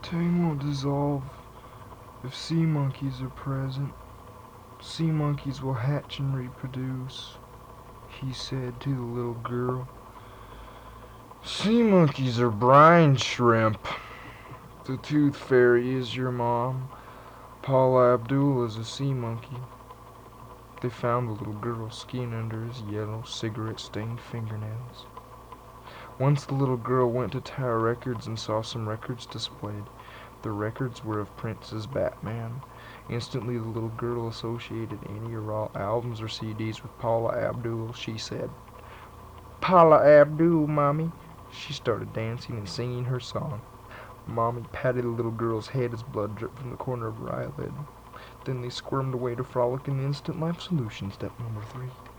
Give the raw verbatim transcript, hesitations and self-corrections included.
Tang will dissolve if sea monkeys are present. Sea monkeys will hatch and reproduce, he said to the little girl. Sea monkeys are brine shrimp. The tooth fairy is your mom. Paula Abdul is a sea monkey. They found the little girl's skin under his yellow, cigarette-stained fingernails. Once the little girl went to Tower Records and saw some records displayed. The records were of Prince's Batman. Instantly the little girl associated any or all albums or C Ds with Paula Abdul. She said, "Paula Abdul, Mommy." She started dancing and singing her song. Mommy patted the little girl's head as blood dripped from the corner of her eyelid. Then they squirmed away to frolic in the Instant Life Solution, step number three.